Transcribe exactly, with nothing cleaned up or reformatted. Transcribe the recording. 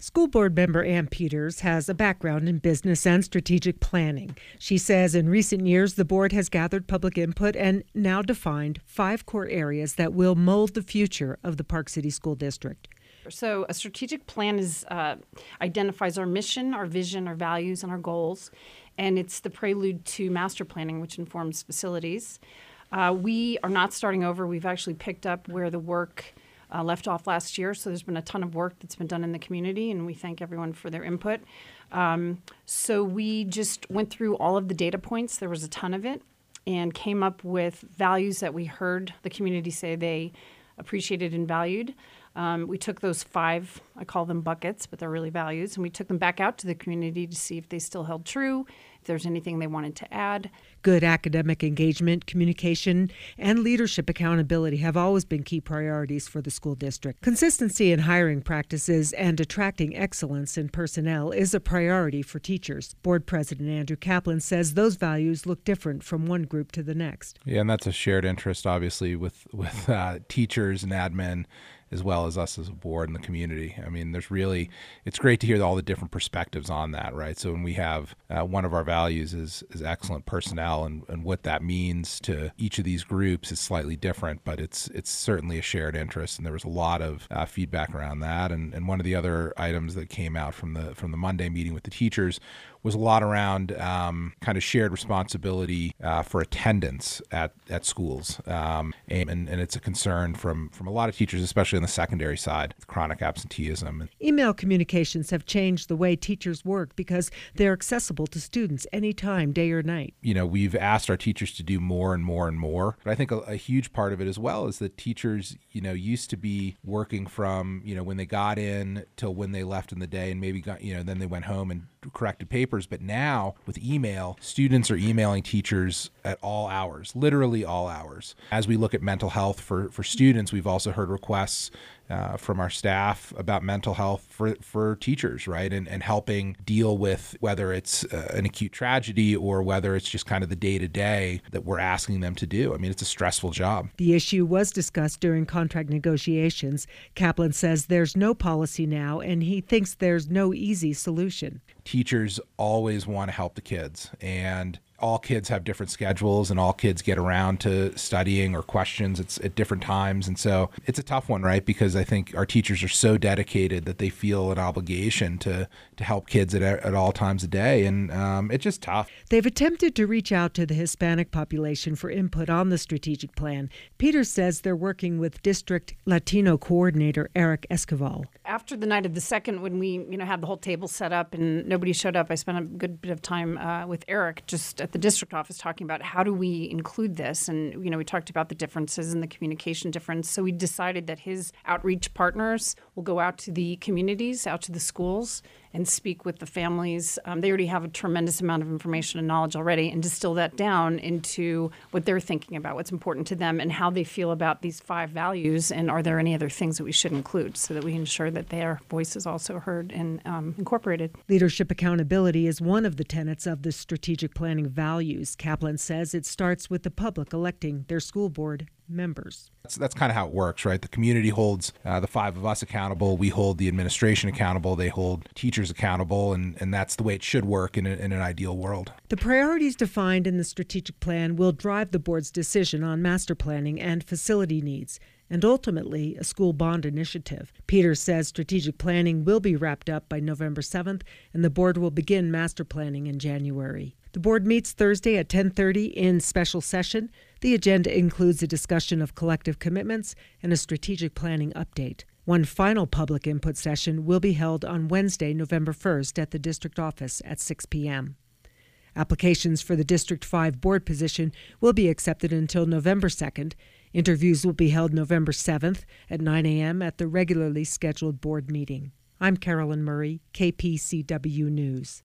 School board member Ann Peters has a background in business and strategic planning. She says in recent years, the board has gathered public input and now defined five core areas that will mold the future of the Park City School District. So a strategic plan is uh, identifies our mission, our vision, our values, and our goals. And it's the prelude to master planning, which informs facilities. Uh, we are not starting over. We've actually picked up where the work Uh, left off last year, so there's been a ton of work that's been done in the community, and we thank everyone for their input. Um, so we just went through all of the data points, there was a ton of it, and came up with values that we heard the community say they appreciated and valued. Um, we took those five, I call them buckets, but they're really values, and we took them back out to the community to see if they still held true, if there's anything they wanted to add. Good academic engagement, communication, and leadership accountability have always been key priorities for the school district. Consistency in hiring practices and attracting excellence in personnel is a priority for teachers. Board President Andrew Kaplan says those values look different from one group to the next. Yeah, and that's a shared interest, obviously, with, with uh, teachers and admin, as well as us as a board and the community. I mean, there's really, it's great to hear all the different perspectives on that, right? So when we have, uh, one of our values is, is excellent personnel, and, and what that means to each of these groups is slightly different, but it's it's certainly a shared interest, and there was a lot of uh, feedback around that. And, and one of the other items that came out from the from the Monday meeting with the teachers was a lot around um, kind of shared responsibility uh, for attendance at, at schools. Um, and, and it's a concern from, from a lot of teachers, especially on the secondary side, chronic absenteeism. Email communications have changed the way teachers work because they're accessible to students anytime, day or night. You know, we've asked our teachers to do more and more and more. But I think a, a huge part of it as well is that teachers, you know, used to be working from, you know, when they got in till when they left in the day, and maybe got, you know, then they went home and corrected papers. But now with email, students are emailing teachers at all hours, literally all hours. As we look at mental health for, for students, we've also heard requests Uh, from our staff about mental health for, for teachers, right? And, and helping deal with whether it's uh, an acute tragedy or whether it's just kind of the day-to-day that we're asking them to do. I mean, it's a stressful job. The issue was discussed during contract negotiations. Kaplan says there's no policy now, and he thinks there's no easy solution. Teachers always want to help the kids, and all kids have different schedules, and all kids get around to studying or questions it's at different times. And so it's a tough one, right? Because I think our teachers are so dedicated that they feel an obligation to, to help kids at, at all times a day. And um, it's just tough. They've attempted to reach out to the Hispanic population for input on the strategic plan. Peters says they're working with District Latino Coordinator Eric Esquivel. After the night of the second, when we, you know, had the whole table set up and nobody showed up, I spent a good bit of time uh, with Eric just at the district office talking about how do we include this. And, you know, we talked about the differences and the communication difference. So we decided that his outreach partners will go out to the communities, out to the schools, and speak with the families. Um, they already have a tremendous amount of information and knowledge already, and distill that down into what they're thinking about, what's important to them, and how they feel about these five values, and are there any other things that we should include so that we ensure that their voice is also heard and um, incorporated. Leadership accountability is one of the tenets of the strategic planning values. Kaplan says it starts with the public electing their school board members. That's, that's kind of how it works, right? The community holds uh, the five of us accountable. We hold the administration accountable. They hold teachers accountable, and, and that's the way it should work in, a, in an ideal world. The priorities defined in the strategic plan will drive the board's decision on master planning and facility needs, and ultimately a school bond initiative. Peters says strategic planning will be wrapped up by November seventh, and the board will begin master planning in January. The board meets Thursday at ten thirty in special session. The agenda includes a discussion of collective commitments and a strategic planning update. One final public input session will be held on Wednesday, November first at the district office at six p.m. Applications for the District five board position will be accepted until November second. Interviews will be held November seventh at nine a.m. at the regularly scheduled board meeting. I'm Carolyn Murray, K P C W News.